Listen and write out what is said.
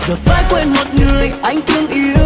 giờ phải quên một người anh thương yêu.